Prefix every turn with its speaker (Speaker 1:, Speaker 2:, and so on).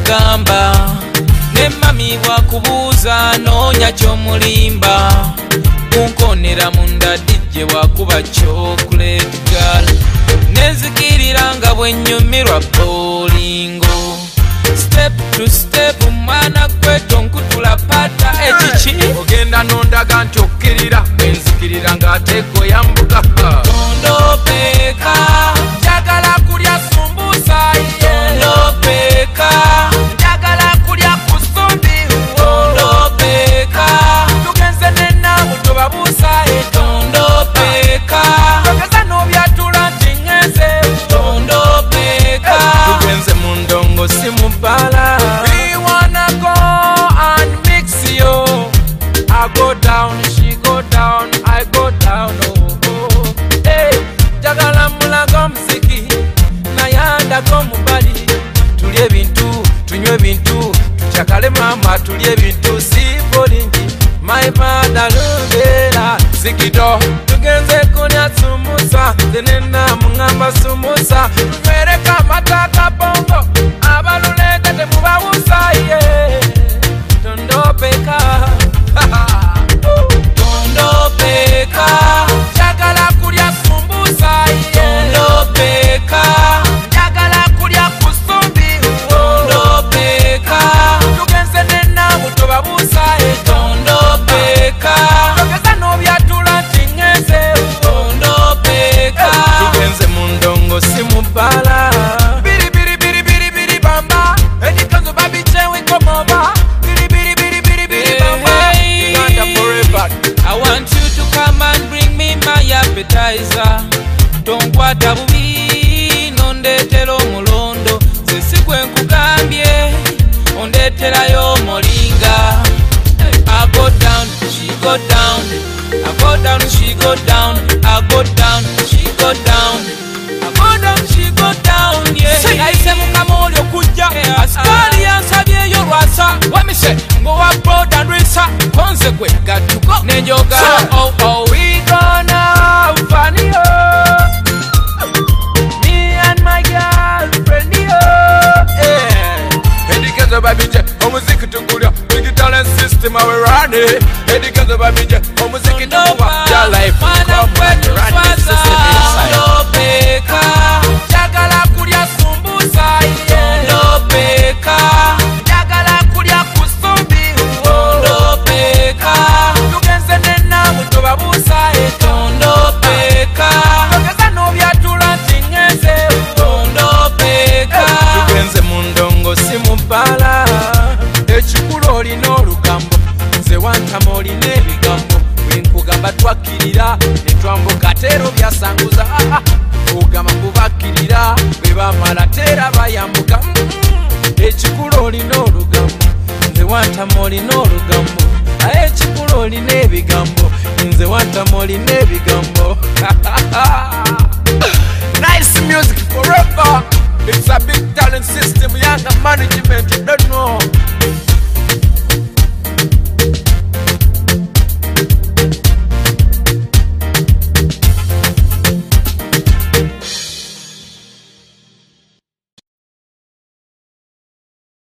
Speaker 1: bagamba ne mami bwakubuuza noonya ky'omulimba kunkonera munda dijje bwakuba chocolate girl nenzikirira nga bwennyumirwa bolingo step to step mwana gwe tonkutula pata ekiki
Speaker 2: ogenda nondaga nti okkirira enzikirira ng'ateeko yambuka
Speaker 1: tondopeka
Speaker 2: njagala kulya sumbusa
Speaker 1: tondopeka
Speaker 2: njagala kulya kusumbi
Speaker 1: tondopeka
Speaker 2: tugenze nenaamu tobabuusa
Speaker 1: tondopeka
Speaker 2: togeza n'obyatula nti ŋŋenze
Speaker 1: tondopeka
Speaker 2: tugenze mu ndongo si mu bbala we wanna go and mix yo I go down she go down I go down oh hey jagala mulaga muziki nayandako mubali tulye ebintu tunywe ebintu tukyakale mama tulye ebintu si bolingi my mother lubera zikido tugenze kunya sumusa tenena mungamba sumusa tunywereka amata ga bongo abaluleka temubawusa ye tondopeka
Speaker 1: tondopeka
Speaker 2: njagala kulya sumbusa
Speaker 1: tondopeka
Speaker 2: njagala kulya kusumbi
Speaker 1: tondopeka
Speaker 2: tugenze nenaamu tobabuusa
Speaker 1: tondopeka
Speaker 2: togeza n'obyatula nti ŋŋenze
Speaker 1: tondopeka
Speaker 2: tugenze mu ndongo si mu bbala biribiribiribiribiri bamba edikanzo babicewikomoba biribiribiribiri bamba Uganda forever.
Speaker 1: I want you to come and bring me my appetizer. Tonkwata bubi nondetera omulondo sisigwe nkugambye ondeterayo omulinga I go down, she go down I go down, she go down I go down, she go down I go down, she go down yeah.
Speaker 2: Nayise mukama oli okujja asikaali yansabyeyo lwasa
Speaker 1: Wamise
Speaker 2: ngowa broda ndwisa
Speaker 1: konze gwe gatuko nenjoga
Speaker 2: oh oh we gonna have fun yo me and my girlfriend yo edikezo babije omuziki tugulya big talent system we run it edikezo babije omuziki tukuba ya life
Speaker 1: Mana kwetu tondopeka
Speaker 2: njagala kulya sumbusa
Speaker 1: tondopeka
Speaker 2: njagala kulya kusumbi
Speaker 1: tondopeka
Speaker 2: tugenze nenaamu tobabuusa
Speaker 1: tondopeka
Speaker 2: togeza n'obyatula nti ŋŋenze
Speaker 1: tondopeka
Speaker 2: tugenze mu ndongo si mu bbala ekikulu olina olugambo nze wantama olina ebigambo bwe nkugamba twakkirira ne twambuka teero byasanguza ogamba kubakkirira bwe bamala teera bayambuka ekikulu olina olugambo nze wantama olina olugambo aye ekikulu olina ebigambo nze wantama olina ebigambo nice music forever. It's a big talent system, young management.